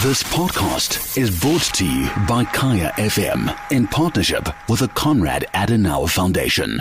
This podcast is brought to you by Kaya FM in partnership with the Konrad Adenauer Foundation.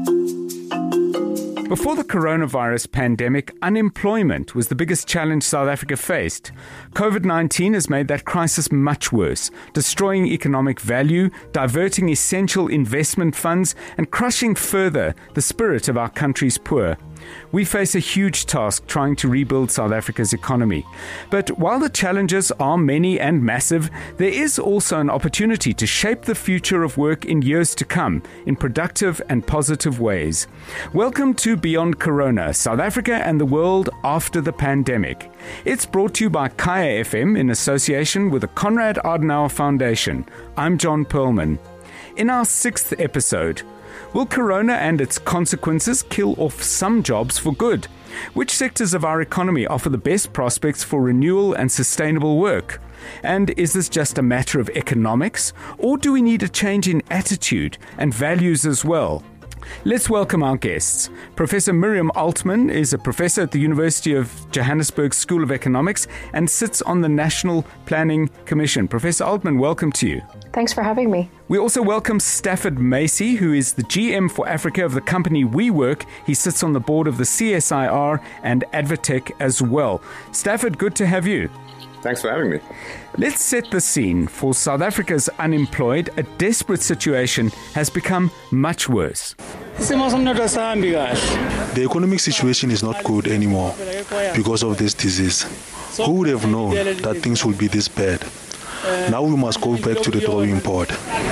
Before the coronavirus pandemic, unemployment was the biggest challenge South Africa faced. COVID-19 has made that crisis much worse, destroying economic value, diverting essential investment funds, and crushing further the spirit of our country's poor. We face a huge task trying to rebuild South Africa's economy. But while the challenges are many and massive, there is also an opportunity to shape the future of work in years to come in productive and positive ways. Welcome to Beyond Corona, South Africa and the world after the pandemic. It's brought to you by Kaya FM in association with the Konrad Adenauer Foundation. I'm John Perlman. In our 6th episode, will Corona and its consequences kill off some jobs for good? Which sectors of our economy offer the best prospects for renewal and sustainable work? And is this just a matter of economics, or do we need a change in attitude and values as well? Let's welcome our guests. Professor Miriam Altman is a professor at the University of Johannesburg School of Economics and sits on the National Planning Commission. Professor Altman, welcome to you. Thanks for having me. We also welcome Stafford Macy, who is the GM for Africa of the company WeWork. He sits on the board of the CSIR and Advotech as well. Stafford, good to have you. Thanks for having me. Let's set the scene. For South Africa's unemployed, a desperate situation has become much worse. The economic situation is not good anymore because of this disease. Who would have known that things would be this bad? Now we must go back to the drawing board.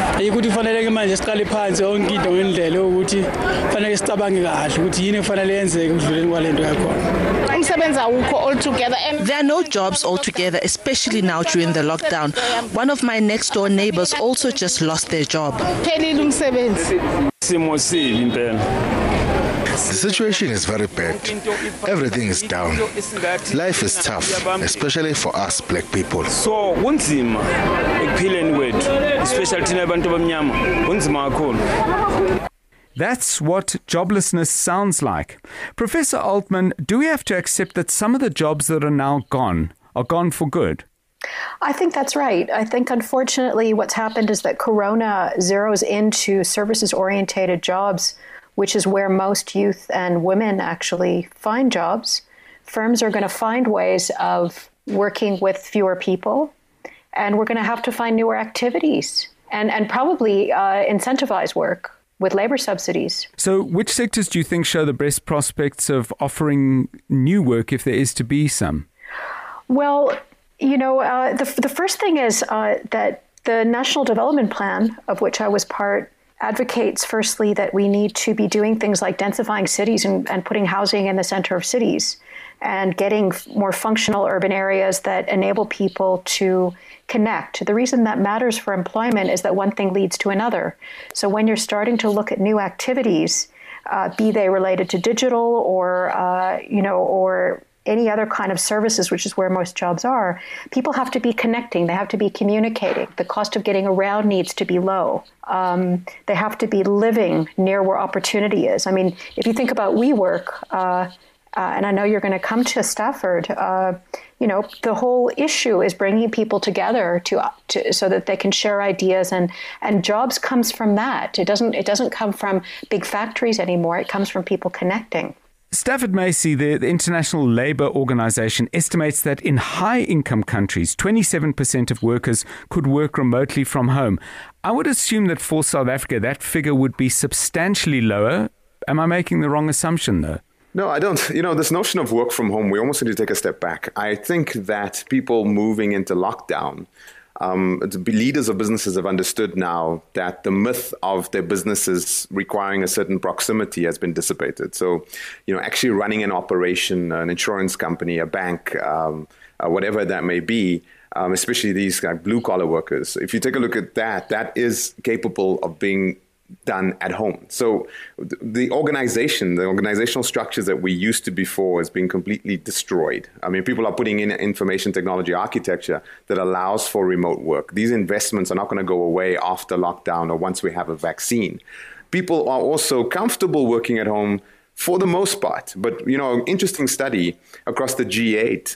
There are no jobs altogether, especially now during the lockdown. One of my next door neighbors also just lost their job. The situation is very bad. Everything is down. Life is tough, especially for us black people. So, that's what joblessness sounds like. Professor Altman, do we have to accept that some of the jobs that are now gone are gone for good? I think that's right. I think, unfortunately, what's happened is that Corona zeroes into services-orientated jobs, which is where most youth and women actually find jobs. Firms are going to find ways of working with fewer people, and we're going to have to find newer activities and probably incentivize work with labor subsidies. So which sectors do you think show the best prospects of offering new work if there is to be some? Well, the first thing is that the National Development Plan, of which I was part, advocates firstly that we need to be doing things like densifying cities and putting housing in the center of cities and getting more functional urban areas that enable people to connect. The reason that matters for employment is that one thing leads to another. So when you're starting to look at new activities, be they related to digital or any other kind of services, which is where most jobs are, people have to be connecting. They have to be communicating. The cost of getting around needs to be low. They have to be living near where opportunity is. I mean, if you think about WeWork, and I know you're going to come to Stafford, the whole issue is bringing people together to so that they can share ideas, and jobs comes from that. It doesn't come from big factories anymore. It comes from people connecting. Stafford Macy, the International Labour Organization, estimates that in high-income countries, 27% of workers could work remotely from home. I would assume that for South Africa, that figure would be substantially lower. Am I making the wrong assumption, though? No, I don't. This notion of work from home, we almost need to take a step back. I think that people moving into lockdown, the leaders of businesses have understood now that the myth of their businesses requiring a certain proximity has been dissipated. So, actually running an operation, an insurance company, a bank, whatever that may be, especially these blue-collar workers, if you take a look at that, that is capable of being done at home. So the organizational structures that we used to before has been completely destroyed. I mean, people are putting in information technology architecture that allows for remote work. These investments are not going to go away after lockdown or once we have a vaccine. People are also comfortable working at home for the most part. But, an interesting study across the G8,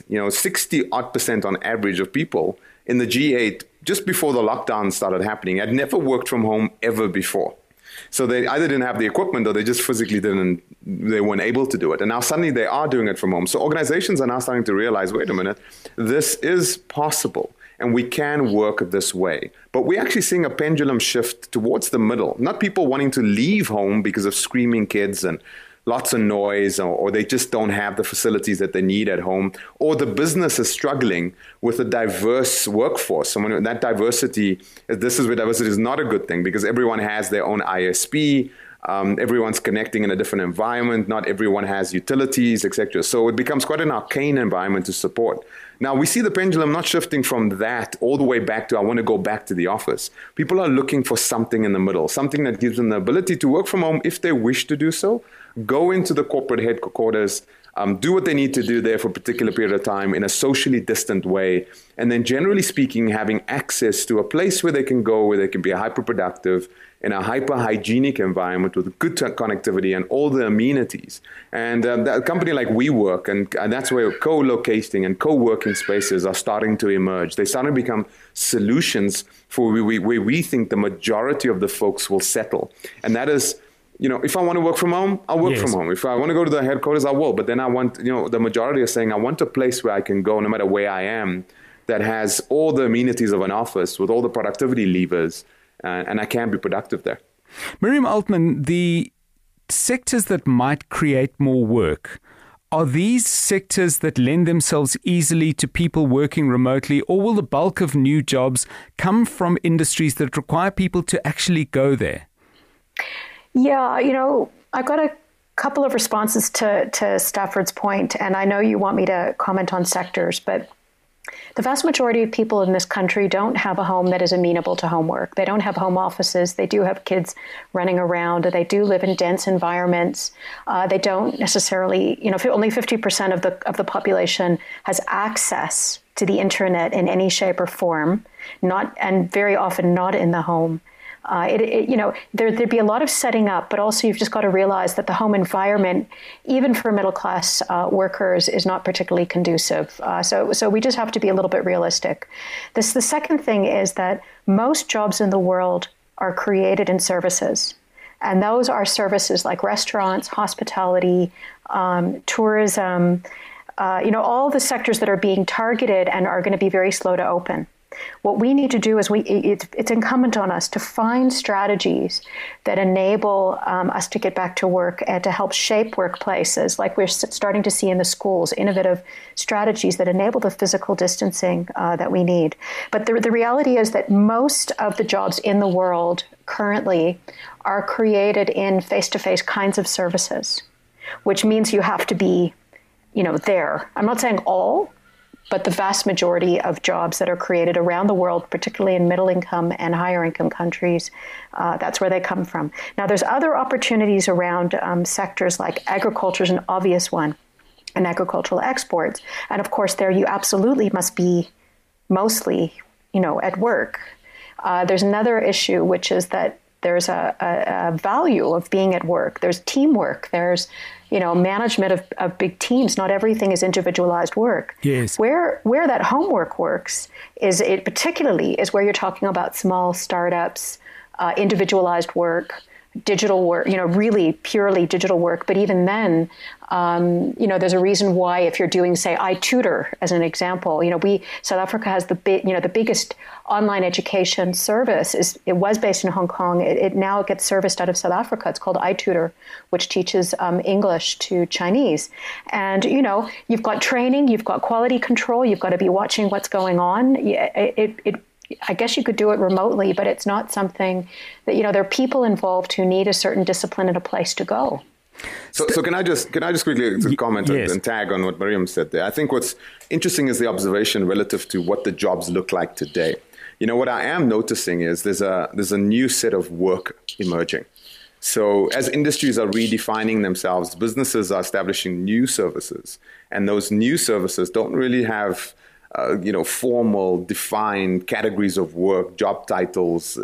60% on average of people in the G8 just before the lockdown started happening had never worked from home ever before. So they either didn't have the equipment or they just physically they weren't able to do it. And now suddenly they are doing it from home. So organizations are now starting to realize, wait a minute, this is possible and we can work this way. But we're actually seeing a pendulum shift towards the middle, not people wanting to leave home because of screaming kids and lots of noise, or they just don't have the facilities that they need at home, or the business is struggling with a diverse workforce. So when that diversity, this is where diversity is not a good thing because everyone has their own ISP, everyone's connecting in a different environment, not everyone has utilities, etc. So it becomes quite an arcane environment to support. Now, we see the pendulum not shifting from that all the way back to I want to go back to the office. People are looking for something in the middle, something that gives them the ability to work from home if they wish to do so, go into the corporate headquarters, do what they need to do there for a particular period of time in a socially distant way, and then generally speaking, having access to a place where they can go, where they can be hyper-productive, in a hyper-hygienic environment with good connectivity and all the amenities. And a company like WeWork, and that's where co-locating and co-working spaces are starting to emerge. They're starting to become solutions for where we think the majority of the folks will settle. And that is, if I want to work from home, I'll work from home. If I want to go to the headquarters, I will. But then I want, the majority are saying, I want a place where I can go no matter where I am that has all the amenities of an office with all the productivity levers. And I can be productive there. Miriam Altman, the sectors that might create more work, are these sectors that lend themselves easily to people working remotely, or will the bulk of new jobs come from industries that require people to actually go there? Yeah, I've got a couple of responses to Stafford's point, and I know you want me to comment on sectors, but the vast majority of people in this country don't have a home that is amenable to homework. They don't have home offices. They do have kids running around. They do live in dense environments. They don't necessarily, only 50% of the population has access to the internet in any shape or form, and very often not in the home. There'd be a lot of setting up, but also you've just got to realize that the home environment, even for middle-class workers, is not particularly conducive. So we just have to be a little bit realistic. The second thing is that most jobs in the world are created in services. And those are services like restaurants, hospitality, tourism, all the sectors that are being targeted and are going to be very slow to open. What we need to do is it's incumbent on us to find strategies that enable us to get back to work and to help shape workplaces like we're starting to see in the schools, innovative strategies that enable the physical distancing that we need. But the reality is that most of the jobs in the world currently are created in face-to-face kinds of services, which means you have to be, there. I'm not saying all, but the vast majority of jobs that are created around the world, particularly in middle income and higher income countries, that's where they come from. Now, there's other opportunities around sectors like agriculture is an obvious one, and agricultural exports. And of course, there you absolutely must be mostly, at work. There's another issue, which is that there's a value of being at work. There's teamwork. There's management of big teams. Not everything is individualized work. Yes. Where that homework works is where you're talking about small startups, individualized work, digital work, really purely digital work. But even then, there's a reason why if you're doing, say, iTutor as an example, South Africa has the biggest online education service. It was based in Hong Kong. It now gets serviced out of South Africa. It's called iTutor, which teaches English to Chinese. And, you've got training, you've got quality control, you've got to be watching what's going on. I guess you could do it remotely, but it's not something that, there are people involved who need a certain discipline and a place to go. So can I just quickly comment and tag on what Miriam said there? I think what's interesting is the observation relative to what the jobs look like today. What I am noticing is there's a new set of work emerging. So as industries are redefining themselves, businesses are establishing new services, and those new services don't really have formal, defined categories of work, job titles,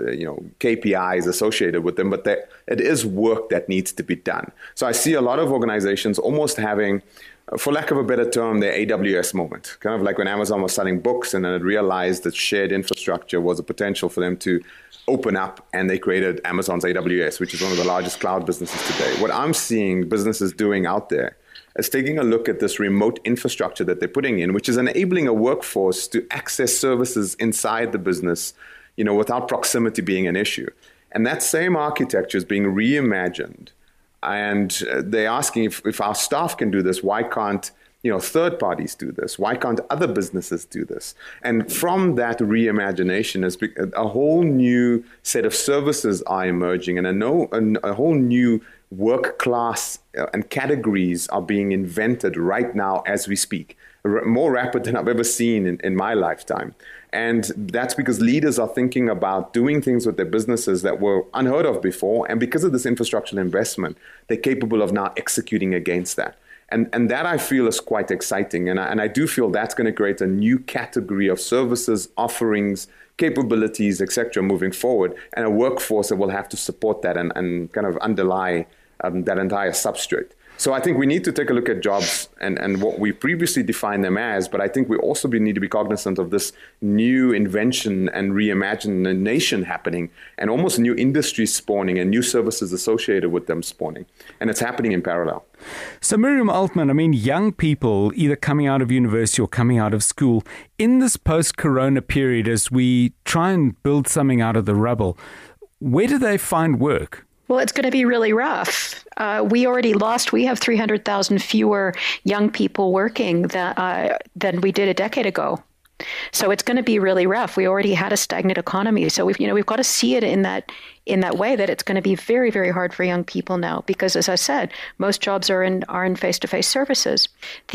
KPIs associated with them, but it is work that needs to be done. So I see a lot of organizations almost having, for lack of a better term, their AWS moment. Kind of like when Amazon was selling books and then it realized that shared infrastructure was a potential for them to open up, and they created Amazon's AWS, which is one of the largest cloud businesses today. What I'm seeing businesses doing out there is taking a look at this remote infrastructure that they're putting in, which is enabling a workforce to access services inside the business, without proximity being an issue. And that same architecture is being reimagined. And they're asking if our staff can do this, why can't third parties do this? Why can't other businesses do this? And from that reimagination, a whole new set of services are emerging, and a whole new work class and categories are being invented right now as we speak, more rapid than I've ever seen in my lifetime. And that's because leaders are thinking about doing things with their businesses that were unheard of before. And because of this infrastructural investment, they're capable of now executing against that. And that I feel is quite exciting. And I do feel that's going to create a new category of services, offerings, capabilities, etc. moving forward, and a workforce that will have to support that and kind of underlie that entire substrate. So I think we need to take a look at jobs and what we previously defined them as, but I think we also need to be cognizant of this new invention and reimagination happening, and almost new industries spawning and new services associated with them spawning. And it's happening in parallel. So Miriam Altman, young people either coming out of university or coming out of school, in this post-corona period, as we try and build something out of the rubble, where do they find work? Well, it's going to be really rough. We have 300,000 fewer young people working than we did a decade ago. So it's going to be really rough. We already had a stagnant economy. So we've got to see it in that way, that it's going to be very, very hard for young people now, because, as I said, most jobs are in face-to-face services.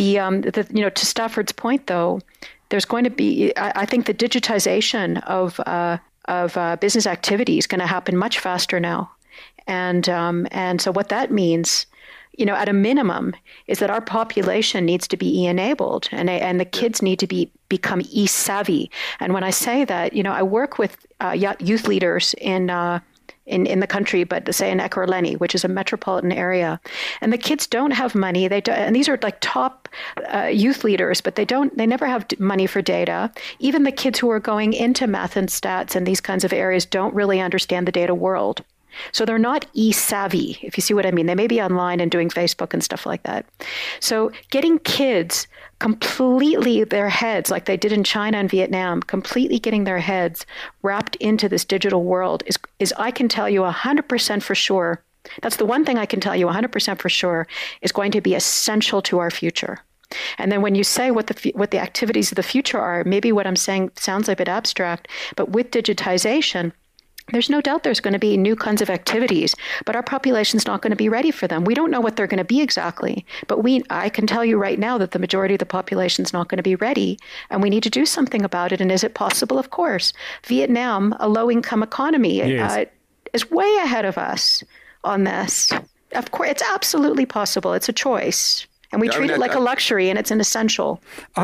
To Stafford's point, though, there's going to be, I think, the digitization of business activity is going to happen much faster now. And so what that means, at a minimum, is that our population needs to be e-enabled, and the kids need to become e-savvy. And when I say that, I work with youth leaders in the country, but say in Ekurhuleni, which is a metropolitan area, and the kids don't have money. And these are like top youth leaders, but they never have money for data. Even the kids who are going into math and stats and these kinds of areas don't really understand the data world. So they're not e-savvy, if you see what I mean. They may be online and doing Facebook and stuff like that. So getting kids completely, their heads, like they did in China and Vietnam, completely getting their heads wrapped into this digital world is I can tell you 100% for sure. That's the one thing I can tell you 100% for sure is going to be essential to our future. And then when you say what the activities of the future are, maybe what I'm saying sounds a bit abstract, but with digitization, there's no doubt there's going to be new kinds of activities, but our population's not going to be ready for them. We don't know what they're going to be exactly, but I can tell you right now that the majority of the population's not going to be ready, and we need to do something about it. And is it possible? Of course. Vietnam, a low-income economy, is way ahead of us on this. Of course, it's absolutely possible. It's a choice. And we treat it like a luxury, and it's an essential.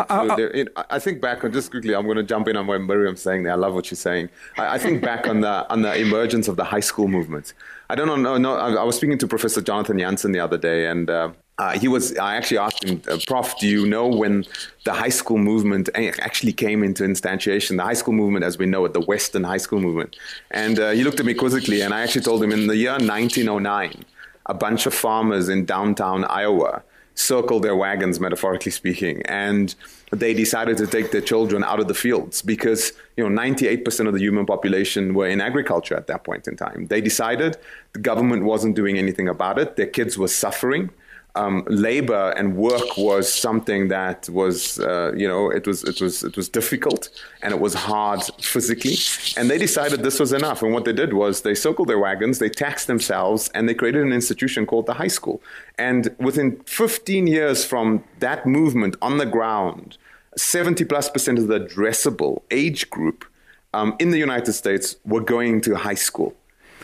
I think back on, just quickly, I'm going to jump in on what Miriam's saying there. I love what she's saying. I think back on the emergence of the high school movement. I don't know. I was speaking to Professor Jonathan Jansen the other day, and I actually asked him, Prof, do you know when the high school movement actually came into instantiation? The high school movement, as we know it, the Western high school movement. And he looked at me quizzically, and I actually told him in the year 1909, a bunch of farmers in downtown Iowa circled their wagons, metaphorically speaking, and they decided to take their children out of the fields because 98% of the human population were in agriculture at that point in time. They decided the government wasn't doing anything about it. Their kids were suffering. Labor and work was something that was, it was difficult and it was hard physically. And they decided this was enough. And what they did was they circled their wagons, they taxed themselves, and they created an institution called the high school. And within 15 years from that movement on the ground, 70+% of the addressable age group in the United States were going to high school.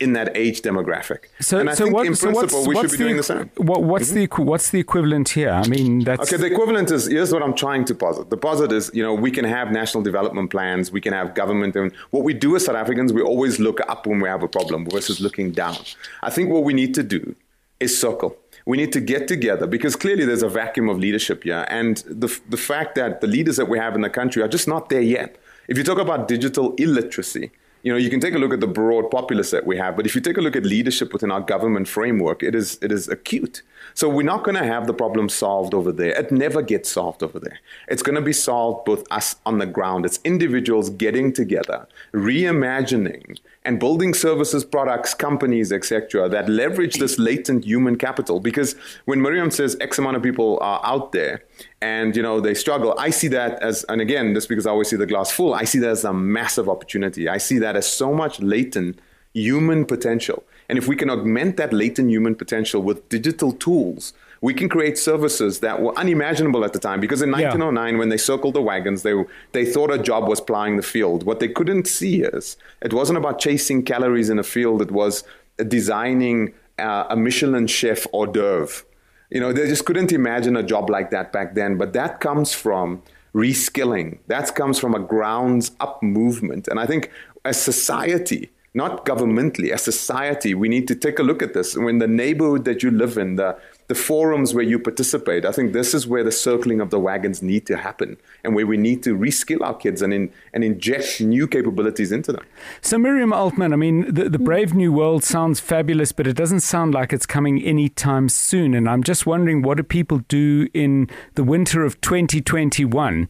in that age demographic. And I think in principle we should be doing the same. What's the equivalent here? I mean, okay, the equivalent is, here's what I'm trying to posit. The posit is, we can have national development plans, we can have government, and what we do as South Africans, we always look up when we have a problem versus looking down. I think what we need to do is circle. We need to get together because clearly there's a vacuum of leadership here. And the fact that the leaders that we have in the country are just not there yet. If you talk about digital illiteracy, you can take a look at the broad populace that we have, but if you take a look at leadership within our government framework, it is acute. So we're not going to have the problem solved over there. It never gets solved over there. It's going to be solved with us on the ground. It's individuals getting together, reimagining, and building services, products, companies, etc., that leverage this latent human capital. Because when Miriam says X amount of people are out there and, they struggle, I see that as, and again, this because I always see the glass full, I see that as a massive opportunity. I see that as so much latent human potential. And if we can augment that latent human potential with digital tools, we can create services that were unimaginable at the time. Because in 1909, when they circled the wagons, they thought a job was plowing the field. What they couldn't see is it wasn't about chasing calories in a field. It was designing a Michelin chef hors d'oeuvre. They just couldn't imagine a job like that back then. But that comes from reskilling. That comes from a grounds up movement. And I think as society, not governmentally, as society, we need to take a look at this. When the neighborhood that you live in, the forums where you participate, I think this is where the circling of the wagons need to happen and where we need to reskill our kids and inject new capabilities into them. So Miriam Altman, I mean, the Brave New World sounds fabulous, but it doesn't sound like it's coming anytime soon. And I'm just wondering, what do people do in the winter of 2021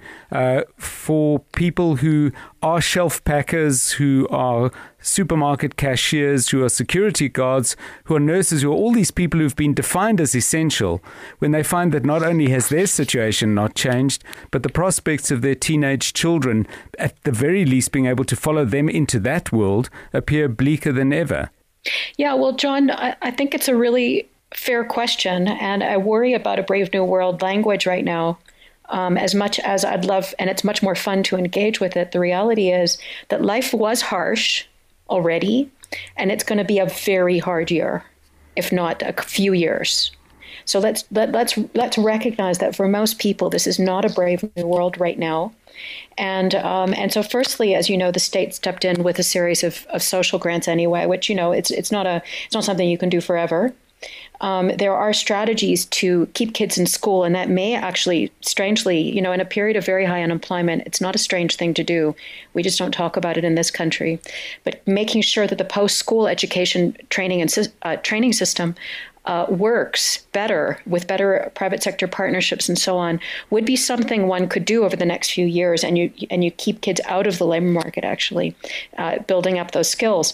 for people who are shelf packers, who are supermarket cashiers, who are security guards, who are nurses, who are all these people who've been defined as essential, when they find that not only has their situation not changed, but the prospects of their teenage children, at the very least being able to follow them into that world, appear bleaker than ever? Yeah, well, John, I think it's a really fair question, and I worry about a Brave New World language right now. As much as I'd love, and it's much more fun to engage with it, the reality is that life was harsh already, and it's going to be a very hard year, if not a few years. So let's recognize that for most people, this is not a Brave New World right now. And so firstly, as you know, the state stepped in with a series of social grants anyway, which, it's not something you can do forever. There are strategies to keep kids in school, and that may actually, strangely, in a period of very high unemployment, it's not a strange thing to do. We just don't talk about it in this country. But making sure that the post-school education training and training system works better with better private sector partnerships and so on would be something one could do over the next few years, and you keep kids out of the labor market, actually, building up those skills.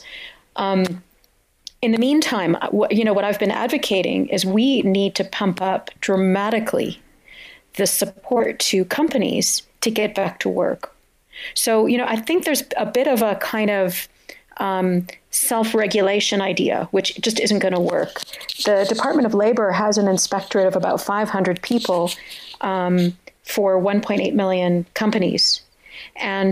In the meantime, what I've been advocating is we need to pump up dramatically the support to companies to get back to work. So, I think there's a bit of a kind of self-regulation idea, which just isn't going to work. The Department of Labor has an inspectorate of about 500 people for 1.8 million companies. And,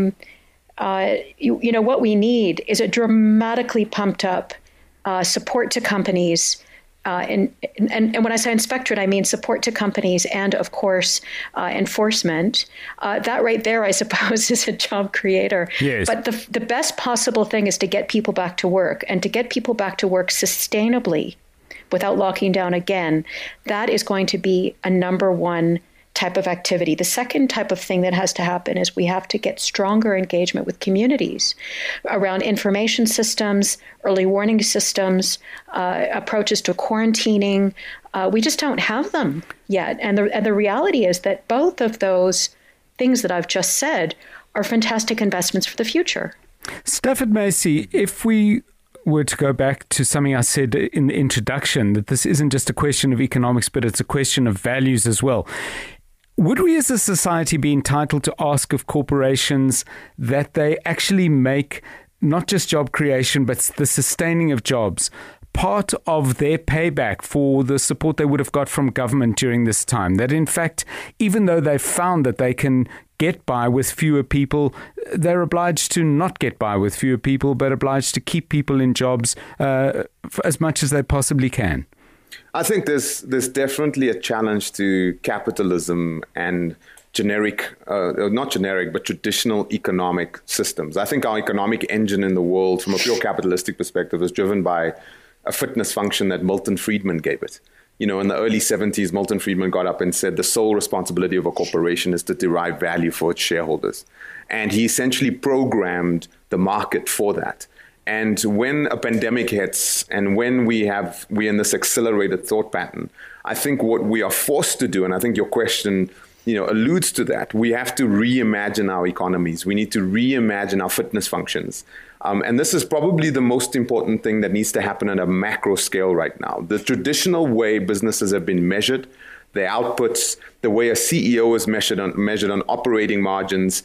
what we need is a dramatically pumped up support to companies. And when I say inspectorate, I mean support to companies and, of course, enforcement. That right there, I suppose, is a job creator. Yes. But the best possible thing is to get people back to work, and to get people back to work sustainably without locking down again. That is going to be a number one type of activity. The second type of thing that has to happen is we have to get stronger engagement with communities around information systems, early warning systems, approaches to quarantining. We just don't have them yet. And the reality is that both of those things that I've just said are fantastic investments for the future. Stafford Macy, if we were to go back to something I said in the introduction, that this isn't just a question of economics, but it's a question of values as well. Would we as a society be entitled to ask of corporations that they actually make not just job creation, but the sustaining of jobs part of their payback for the support they would have got from government during this time. That in fact, even though they've found that they can get by with fewer people, they're obliged to not get by with fewer people, but obliged to keep people in jobs as much as they possibly can. I think there's definitely a challenge to capitalism and not generic, but traditional economic systems. I think our economic engine in the world, from a pure capitalistic perspective, is driven by a fitness function that Milton Friedman gave it. You know, in the early 70s, Milton Friedman got up and said the sole responsibility of a corporation is to derive value for its shareholders. And he essentially programmed the market for that. And when a pandemic hits and when we're in this accelerated thought pattern, I think what we are forced to do, and I think your question alludes to that, we have to reimagine our economies. We need to reimagine our fitness functions. And this is probably the most important thing that needs to happen at a macro scale right now. The traditional way businesses have been measured, their outputs, the way a CEO is measured on operating margins,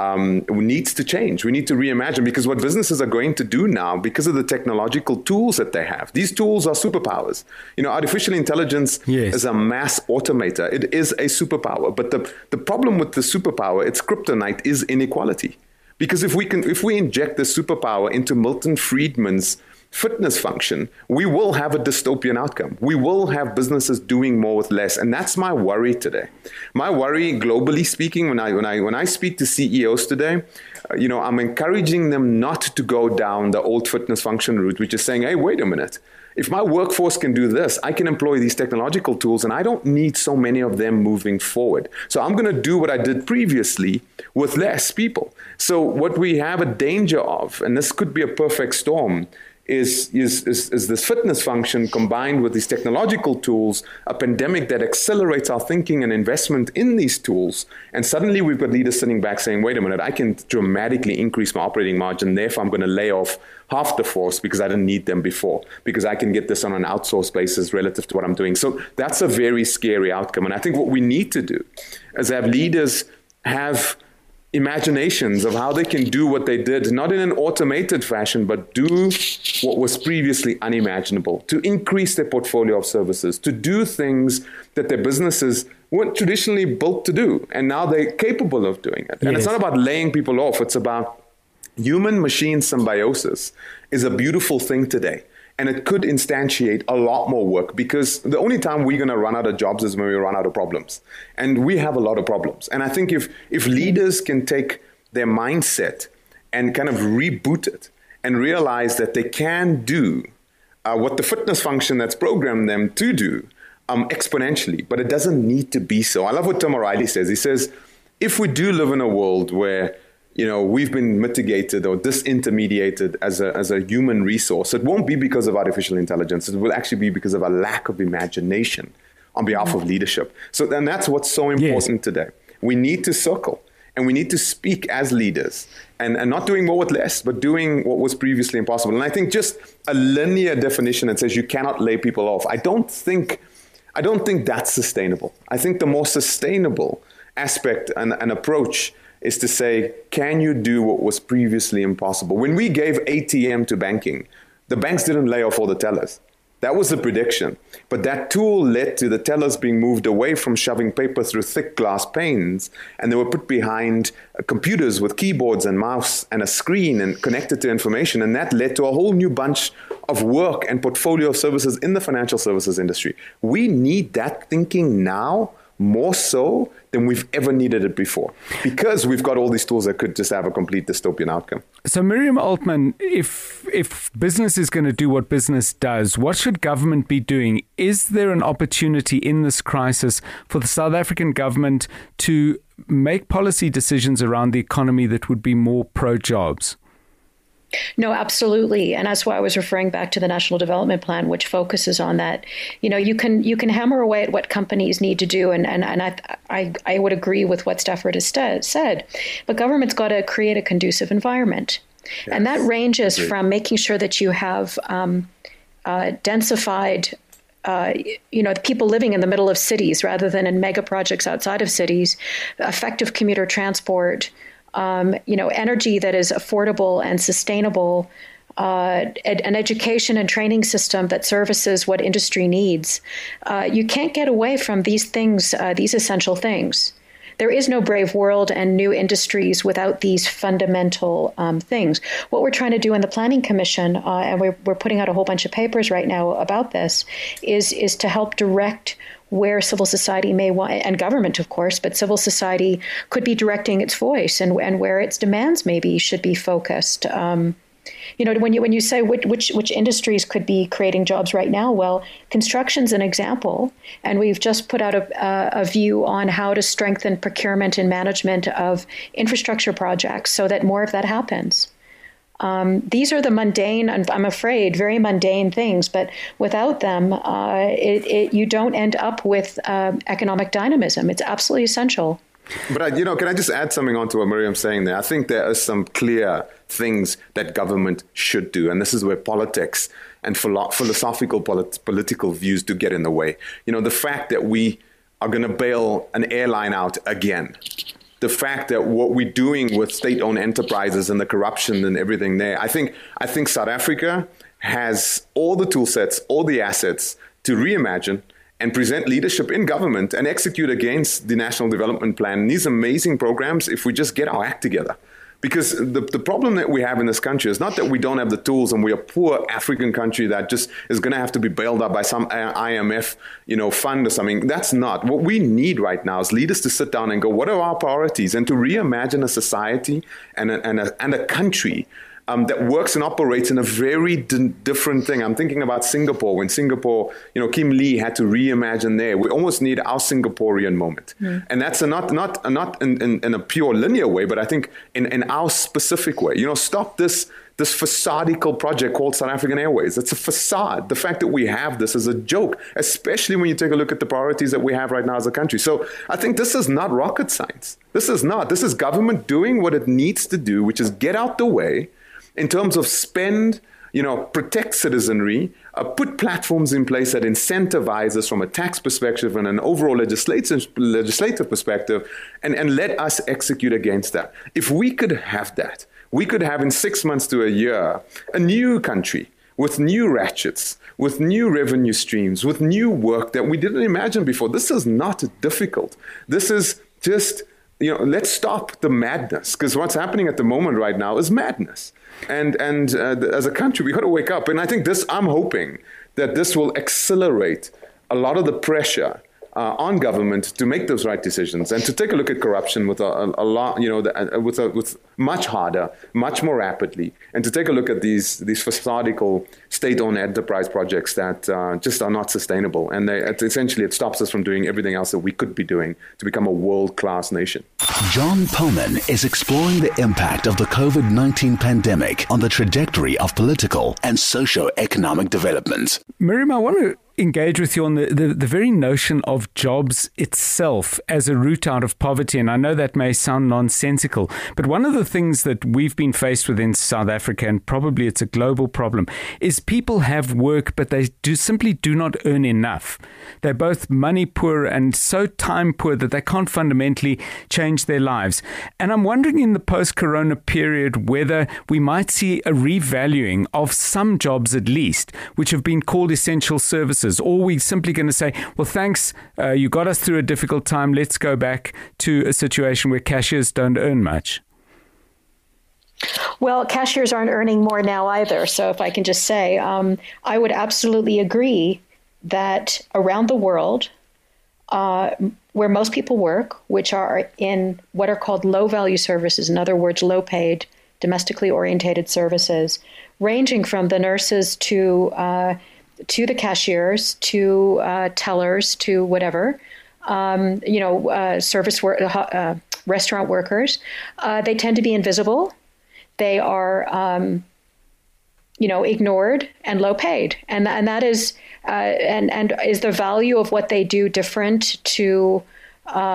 needs to change. We need to reimagine, because what businesses are going to do now, because of the technological tools that they have, these tools are superpowers. Artificial intelligence is a mass automator. It is a superpower. But the problem with the superpower, its kryptonite, is inequality. Because if we inject the superpower into Milton Friedman's fitness function, we will have a dystopian outcome. We will have businesses doing more with less. And that's my worry today. My worry, globally speaking, when I speak to CEOs today, I'm encouraging them not to go down the old fitness function route, which is saying, hey, wait a minute. If my workforce can do this, I can employ these technological tools, and I don't need so many of them moving forward. So I'm going to do what I did previously with less people. So what we have a danger of, and this could be a perfect storm, is this fitness function combined with these technological tools, a pandemic that accelerates our thinking and investment in these tools. And suddenly we've got leaders sitting back saying, wait a minute, I can dramatically increase my operating margin. Therefore, I'm going to lay off half the force because I didn't need them before, because I can get this on an outsourced basis relative to what I'm doing. So that's a very scary outcome. And I think what we need to do is have leaders have imaginations of how they can do what they did, not in an automated fashion, but do what was previously unimaginable, to increase their portfolio of services, to do things that their businesses weren't traditionally built to do. And now they're capable of doing it. And it's not about laying people off. It's about human-machine symbiosis is a beautiful thing today. And it could instantiate a lot more work, because the only time we're going to run out of jobs is when we run out of problems. And we have a lot of problems. And I think if leaders can take their mindset and kind of reboot it and realize that they can do what the fitness function that's programmed them to do exponentially, but it doesn't need to be so. I love what Tim O'Reilly says. He says, if we do live in a world where we've been mitigated or disintermediated as a human resource, it won't be because of artificial intelligence. It will actually be because of a lack of imagination on behalf of leadership. So then that's what's so important today. We need to circle, and we need to speak as leaders, and not doing more with less, but doing what was previously impossible. And I think just a linear definition that says you cannot lay people off, I don't think that's sustainable. I think the more sustainable aspect and approach is to say, can you do what was previously impossible? When we gave ATM to banking, the banks didn't lay off all the tellers. That was the prediction. But that tool led to the tellers being moved away from shoving paper through thick glass panes, and they were put behind computers with keyboards and mouse and a screen and connected to information. And that led to a whole new bunch of work and portfolio of services in the financial services industry. We need that thinking now more so than we've ever needed it before, because we've got all these tools that could just have a complete dystopian outcome. So Miriam Altman, if business is going to do what business does, what should government be doing? Is there an opportunity in this crisis for the South African government to make policy decisions around the economy that would be more pro-jobs? No, absolutely. And that's why I was referring back to the National Development Plan, which focuses on that. You can hammer away at what companies need to do. And I would agree with what Stafford has said. But government's got to create a conducive environment. Yes. And that ranges from making sure that you have densified the people living in the middle of cities rather than in mega projects outside of cities, effective commuter transport, energy that is affordable and sustainable, an education and training system that services what industry needs, you can't get away from these things, these essential things. There is no brave world and new industries without these fundamental things. What we're trying to do in the Planning Commission, and we're putting out a whole bunch of papers right now about this, is to help direct where civil society may want, and government, of course, but civil society could be directing its voice and where its demands maybe should be focused. When you say which industries could be creating jobs right now, well, construction's an example, and we've just put out a view on how to strengthen procurement and management of infrastructure projects so that more of that happens. These are the mundane, and I'm afraid, very mundane things, but without them, you don't end up with economic dynamism. It's absolutely essential. But, can I just add something on to what Miriam's saying there? I think there are some clear things that government should do, and this is where politics and philosophical political views do get in the way. The fact that we are going to bail an airline out again, the fact that what we're doing with state-owned enterprises and the corruption and everything there, I think South Africa has all the tool sets, all the assets to reimagine and present leadership in government and execute against the National Development Plan and these amazing programs if we just get our act together. Because the problem that we have in this country is not that we don't have the tools and we're a poor African country that just is going to have to be bailed out by some IMF, fund or something. That's not. What we need right now is leaders to sit down and go, what are our priorities? And to reimagine a society and a country that works and operates in a very different thing. I'm thinking about Singapore. When Singapore, Kim Lee had to reimagine there. We almost need our Singaporean moment. Mm. And that's not in a pure linear way, but I think in our specific way. Stop this facadical project called South African Airways. It's a facade. The fact that we have this is a joke, especially when you take a look at the priorities that we have right now as a country. So I think this is not rocket science. This is not. This is government doing what it needs to do, which is get out the way, in terms of spend, protect citizenry, put platforms in place that incentivize us from a tax perspective and an overall legislative perspective, and let us execute against that. If we could have that, we could have in 6 months to a year a new country with new ratchets, with new revenue streams, with new work that we didn't imagine before. This is not difficult. This is just, let's stop the madness, because what's happening at the moment right now is madness. And as a country, we got to wake up. And I think I'm hoping that this will accelerate a lot of the pressure on government to make those right decisions and to take a look at corruption with a lot, with much harder, much more rapidly, and to take a look at these facadical state-owned enterprise projects that just are not sustainable. And essentially it stops us from doing everything else that we could be doing to become a world-class nation. John Perlman is exploring the impact of the COVID-19 pandemic on the trajectory of political and socio-economic development. Miriam, I want to engage with you on the very notion of jobs itself as a route out of poverty. And I know that may sound nonsensical, but one of the things that we've been faced with in South Africa, and probably it's a global problem, is people have work, but they simply do not earn enough. They're both money poor and so time poor that they can't fundamentally change their lives. And I'm wondering in the post-corona period whether we might see a revaluing of some jobs at least, which have been called essential services. Or are we simply going to say, well, thanks, you got us through a difficult time. Let's go back to a situation where cashiers don't earn much? Well, cashiers aren't earning more now either. So if I can just say, I would absolutely agree that around the world, where most people work, which are in what are called low-value services, in other words, low-paid, domestically orientated services, ranging from the nurses to the cashiers, to tellers, to whatever, service work, restaurant workers, they tend to be invisible. They are, ignored and low paid, and that is, and is the value of what they do different to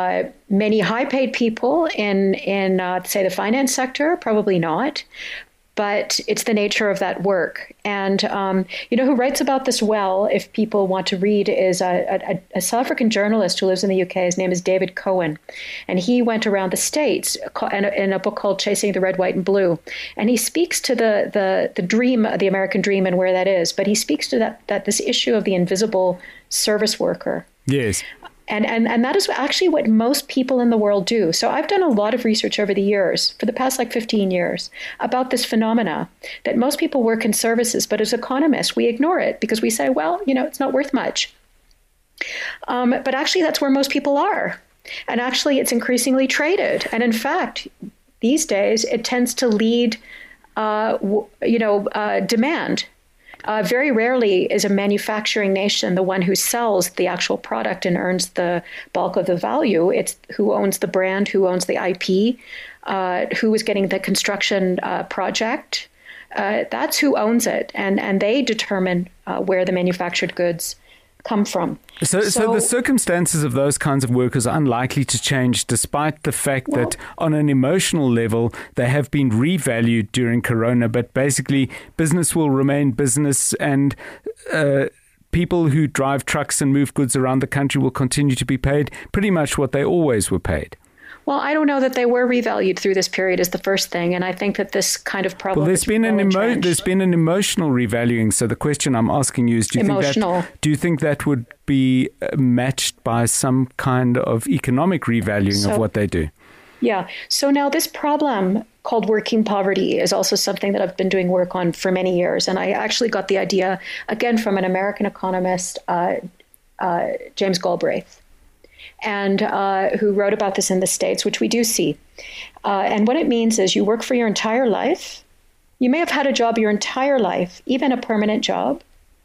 many high paid people in say the finance sector? Probably not. but it's the nature of that work. And, who writes about this well, if people want to read, is a South African journalist who lives in the UK. His name is David Cohen. And he went around the States in a book called Chasing the Red, White, and Blue. And he speaks to the dream, the American dream, and where that is. But he speaks to that this issue of the invisible service worker. Yes. And that is actually what most people in the world do. So I've done a lot of research over the years, for the past 15 years, about this phenomena that most people work in services, but as economists, we ignore it because we say, well, it's not worth much. But actually, that's where most people are. And actually, it's increasingly traded. And in fact, these days, it tends to lead, demand. Very rarely is a manufacturing nation the one who sells the actual product and earns the bulk of the value. It's who owns the brand, who owns the IP, who is getting the construction project. That's who owns it. And they determine where the manufactured goods come from. So the circumstances of those kinds of workers are unlikely to change, despite the fact that on an emotional level, they have been revalued during Corona, but basically business will remain business, and people who drive trucks and move goods around the country will continue to be paid pretty much what they always were paid. Well, I don't know that they were revalued through this period is the first thing. And I think that this kind of problem there's been an emotional revaluing. So the question I'm asking you is, do you think that would be matched by some kind of economic revaluing of what they do? Yeah. So now this problem called working poverty is also something that I've been doing work on for many years. And I actually got the idea, again, from an American economist, James Galbraith, and who wrote about this in the States, which we do see. And what it means is you work for your entire life. You may have had a job your entire life, even a permanent job,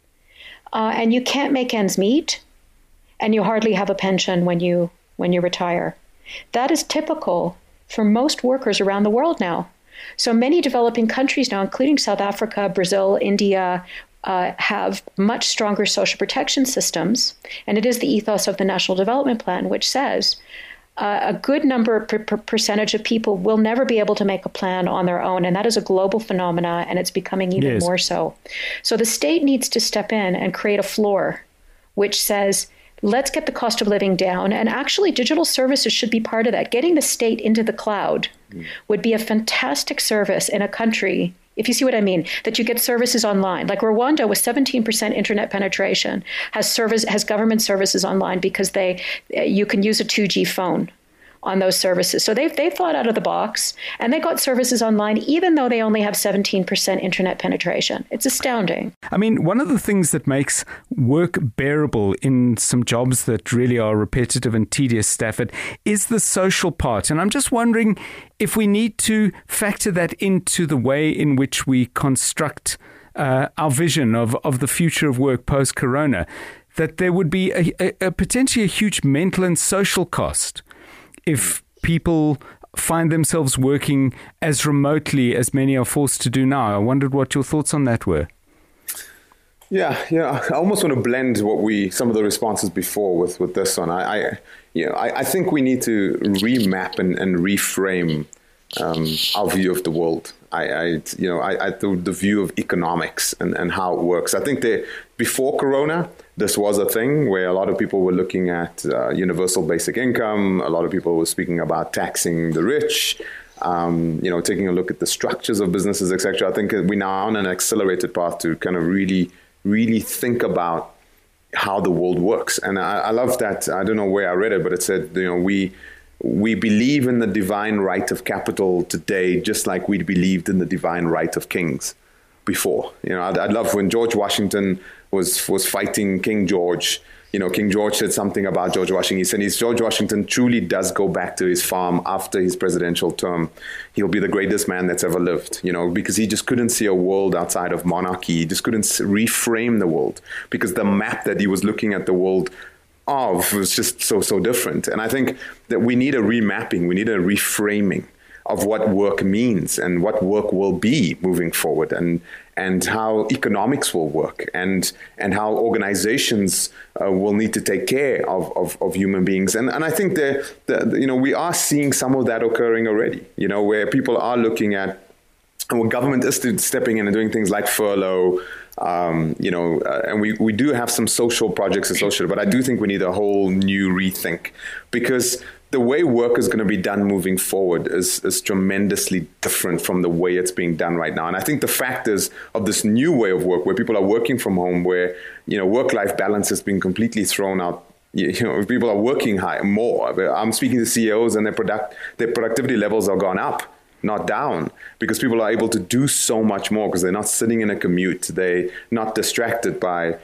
and you can't make ends meet, and you hardly have a pension when you retire. That is typical for most workers around the world now. So many developing countries now, including South Africa, Brazil, India, have much stronger social protection systems. And it is the ethos of the National Development Plan, which says a good percentage of people will never be able to make a plan on their own. And that is a global phenomena, and it's becoming even more so. So the state needs to step in and create a floor which says, let's get the cost of living down. And actually, digital services should be part of that. Getting the state into the cloud would be a fantastic service in a country, if you see what I mean, that you get services online. Like Rwanda, with 17% internet penetration, has government services online because you can use a 2G phone on those services. So they've thought out of the box, and they got services online even though they only have 17% internet penetration. It's astounding. I mean, one of the things that makes work bearable in some jobs that really are repetitive and tedious, Stafford, is the social part. And I'm just wondering if we need to factor that into the way in which we construct our vision of the future of work post-corona, that there would be a potentially a huge mental and social cost if people find themselves working as remotely as many are forced to do now. I wondered what your thoughts on that were. Yeah. I almost want to blend some of the responses before with this one. I think we need to remap and reframe our view of the world. The view of economics and how it works. I think that before Corona, this was a thing where a lot of people were looking at universal basic income. A lot of people were speaking about taxing the rich, taking a look at the structures of businesses, etc. I think we're now on an accelerated path to kind of really, really think about how the world works. And I love that. I don't know where I read it, but it said, we believe in the divine right of capital today, just like we believed in the divine right of kings before. I love when George Washington was fighting King George. King George said something about George Washington. He said, George Washington truly does go back to his farm after his presidential term. He'll be the greatest man that's ever lived, because he just couldn't see a world outside of monarchy. He just couldn't reframe the world because the map that he was looking at the world of was just so different. And I think that we need a remapping, we need a reframing of what work means and what work will be moving forward, and how economics will work, and how organizations will need to take care of human beings. And I think that we are seeing some of that occurring already, where people are looking at And what government is stepping in and doing things like furlough, and we do have some social projects associated, but I do think we need a whole new rethink, because the way work is going to be done moving forward is tremendously different from the way it's being done right now. And I think the factors of this new way of work, where people are working from home, where, work-life balance has been completely thrown out. People are working more. I'm speaking to CEOs, and their productivity levels are gone up, not down, because people are able to do so much more because they're not sitting in a commute. They're not distracted by,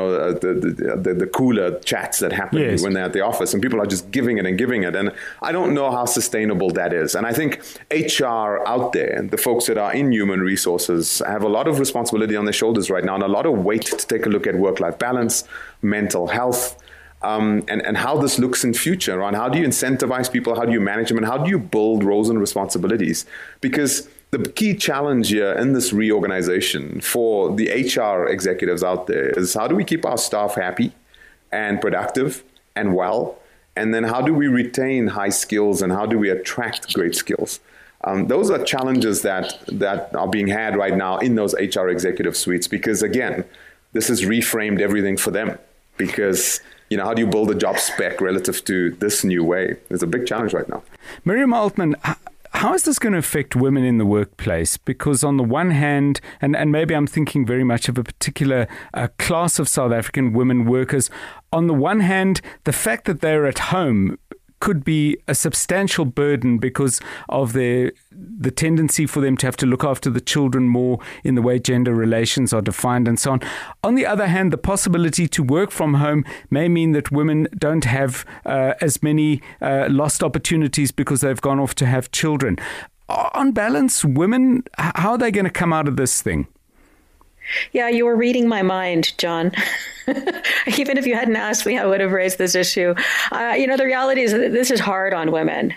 the cooler chats that happen when they're at the office, and people are just giving it and giving it. And I don't know how sustainable that is. And I think HR out there, the folks that are in human resources, have a lot of responsibility on their shoulders right now, and a lot of weight to take a look at work-life balance, mental health, and how this looks in future, on how do you incentivize people, how do you manage them, and how do you build roles and responsibilities? Because the key challenge here in this reorganization for the HR executives out there is, how do we keep our staff happy and productive and well? And then how do we retain high skills, and how do we attract great skills? Those are challenges that are being had right now in those HR executive suites, because, again, this has reframed everything for them. Because how do you build a job spec relative to this new way? It's a big challenge right now. Miriam Altman, how is this going to affect women in the workplace? Because on the one hand, and maybe I'm thinking very much of a particular class of South African women workers, on the one hand, the fact that they're at home could be a substantial burden because of the tendency for them to have to look after the children more in the way gender relations are defined and so on. On the other hand, the possibility to work from home may mean that women don't have as many lost opportunities because they've gone off to have children. On balance, women, how are they going to come out of this thing? Yeah, you were reading my mind, John. Even if you hadn't asked me, I would have raised this issue. The reality is that this is hard on women.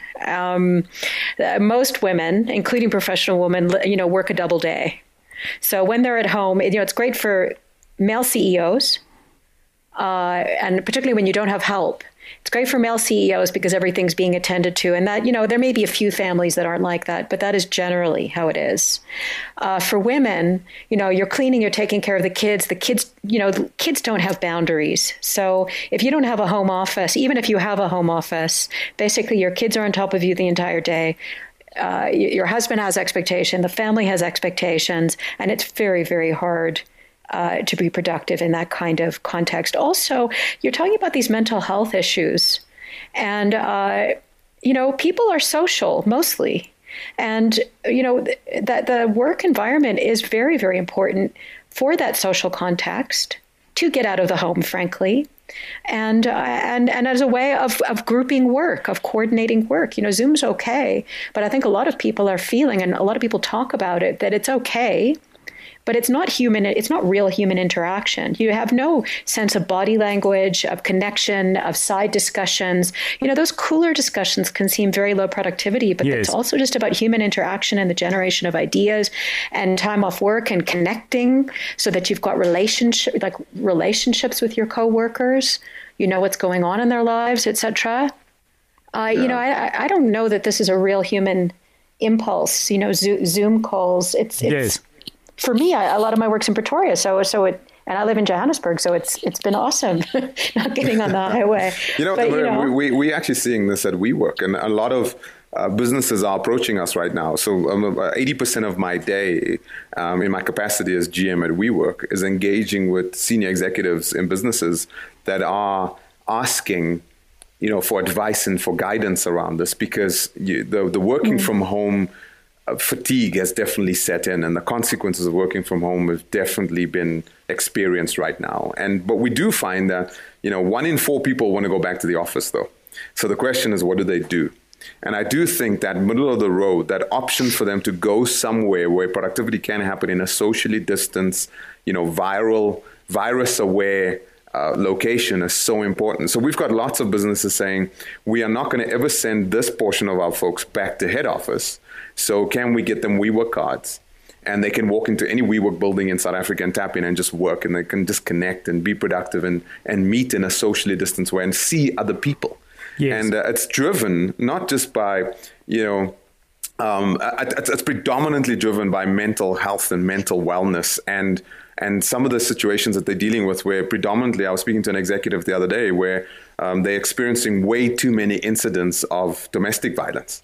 Most women, including professional women, work a double day. So when they're at home, it's great for male CEOs, and particularly when you don't have help. It's great for male CEOs because everything's being attended to, and that, there may be a few families that aren't like that, but that is generally how it is. For women, you're cleaning, you're taking care of the kids. The kids don't have boundaries. So if you don't have a home office, even if you have a home office, basically your kids are on top of you the entire day. Your husband has expectation, the family has expectations, and it's very, very hard to be productive in that kind of context. Also, you're talking about these mental health issues, and people are social mostly, and that the work environment is very, very important for that social context, to get out of the home, frankly, and as a way of grouping work, of coordinating work. Zoom's okay, but I think a lot of people are feeling, and a lot of people talk about it, that it's okay, but it's not human. It's not real human interaction. You have no sense of body language, of connection, of side discussions. Those cooler discussions can seem very low productivity, but it's also just about human interaction and the generation of ideas and time off work and connecting so that you've got relationships with your coworkers. What's going on in their lives, etc. I don't know that this is a real human impulse. Zoom calls. It's for me, a lot of my work's in Pretoria, and I live in Johannesburg, so it's been awesome not getting on the highway. We're actually seeing this at WeWork, and a lot of businesses are approaching us right now. So 80% of my day in my capacity as GM at WeWork is engaging with senior executives in businesses that are asking for advice and for guidance around this, because the working from home fatigue has definitely set in, and the consequences of working from home have definitely been experienced right now. But we do find that 1 in 4 people want to go back to the office, though. So the question is, what do they do? And I do think that middle of the road, that option for them to go somewhere where productivity can happen in a socially distanced, virus-aware location is so important. So we've got lots of businesses saying, we are not going to ever send this portion of our folks back to head office. So can we get them WeWork cards? And they can walk into any WeWork building in South Africa and tap in and just work, and they can just connect and be productive and meet in a socially distanced way and see other people. Yes. And it's driven not just by, It's predominantly driven by mental health and mental wellness, and some of the situations that they're dealing with, where predominantly, I was speaking to an executive the other day, where they're experiencing way too many incidents of domestic violence.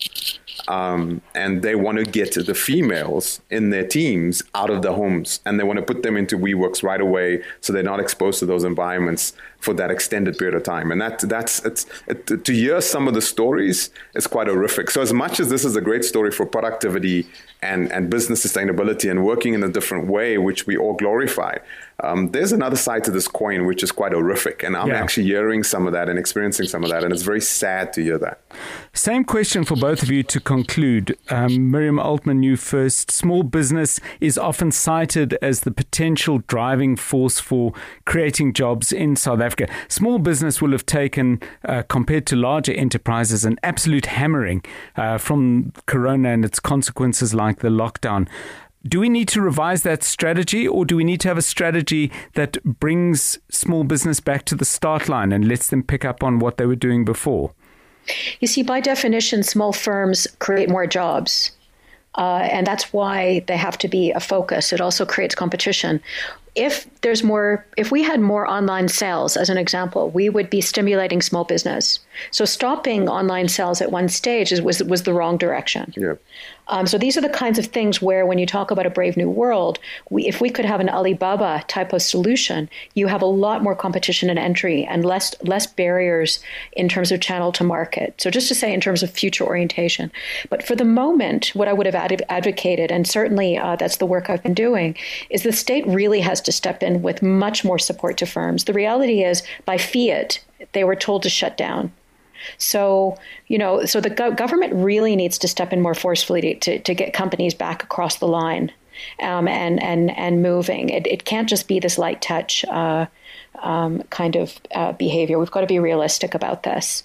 And they want to get the females in their teams out of the homes, and they want to put them into WeWorks right away so they're not exposed to those environments for that extended period of time. And to hear some of the stories is quite horrific. So as much as this is a great story for productivity and business sustainability and working in a different way, which we all glorify, there's another side to this coin, which is quite horrific. And I'm actually hearing some of that and experiencing some of that. And it's very sad to hear that. Same question for both of you to conclude. Miriam Altman, you first. Small business is often cited as the potential driving force for creating jobs in South Africa. Small business will have taken, compared to larger enterprises, an absolute hammering from Corona and its consequences like the lockdown. Do we need to revise that strategy, or do we need to have a strategy that brings small business back to the start line and lets them pick up on what they were doing before? You see, by definition, small firms create more jobs. And that's why they have to be a focus. It also creates competition. If we had more online sales, as an example, we would be stimulating small business. So stopping online sales at one stage was the wrong direction. Yeah. So these are the kinds of things where, when you talk about a brave new world, if we could have an Alibaba type of solution, you have a lot more competition and entry and less barriers in terms of channel to market. So just to say, in terms of future orientation. But for the moment, what I would have advocated, and certainly that's the work I've been doing, is the state really has to step in with much more support to firms. The reality is, by fiat, they were told to shut down. So, the government really needs to step in more forcefully to get companies back across the line and moving. It can't just be this light touch kind of behavior. We've got to be realistic about this.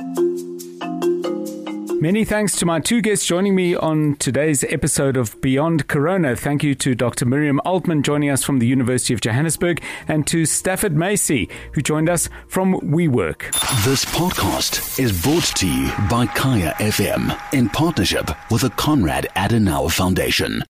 Many thanks to my two guests joining me on today's episode of Beyond Corona. Thank you to Dr. Miriam Altman joining us from the University of Johannesburg, and to Stafford Macy, who joined us from WeWork. This podcast is brought to you by Kaya FM in partnership with the Konrad Adenauer Foundation.